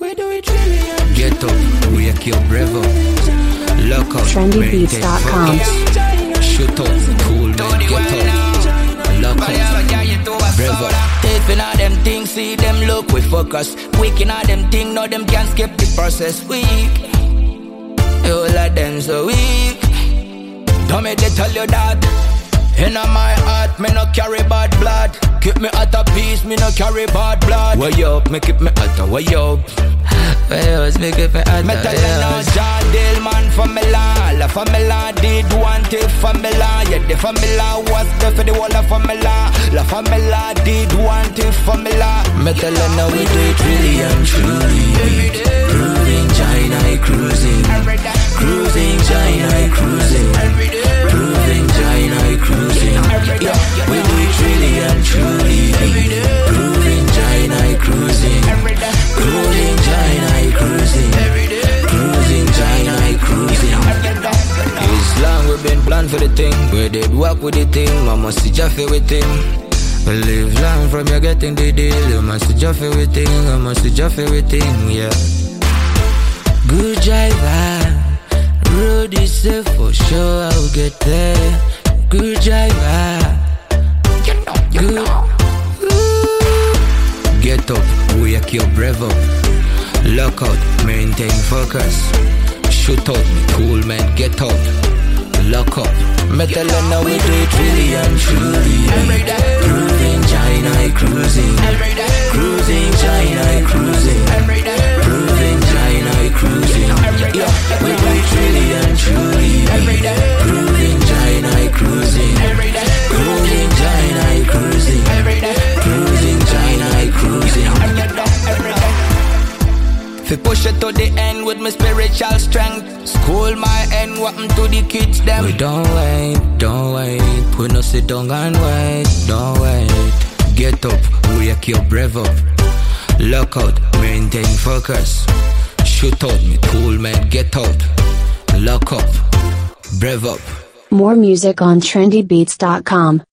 We do it really. Get up, wake your brother. Lock up, trendybeats.com. shoot up, cool man, get up. Lock up, brother. Taping all them things, see them look, we focus. Waking all them things, know them can't skip the process. Weak, you like them so weak. Don't make they tell you that. Inna my heart, me no carry bad blood. Keep me at a peace, me no carry bad blood. Way up, me keep me at a way up. Way up, me keep me at a way up. Me tell you now, John Dillman family. La family did want it family. Yeah, the family was there for the whole of family. La family did want it family. Me tell you now, we do it really and truly. Proving China cruising. Cruising China cruising. Proving China cruising. Yeah, we do it really and truly. Proving China cruising. Cruising China cruising. Cruising China cruising. It's long we've been planned for the thing. We did work with the thing. I must see Jaffe with him. We live long from you getting the deal. You must see Jaffe with him. I must see Jaffe with him. Yeah. Good driver. Road is safe for sure, I'll get there. Good driver. Good. Get up, wake your brother. Lock out, maintain focus. Shoot up, cool man, get up. Lock up. Metal and now we do it really and truly. Proving China cruising. Cruising China cruising. Proving China cruising. Yeah, we do it really and truly. Proving China cruising. Cruising China cruising. Cruising China cruising. Fi push it to the end with my spiritual strength. School my end, what to the kids them. We don't wait. We no sit down and wait, don't wait. Get up, wake your brave up. Lock out, maintain focus. Shoot out, me cool man, get out. Lock up, brave up. More music on trendybeats.com.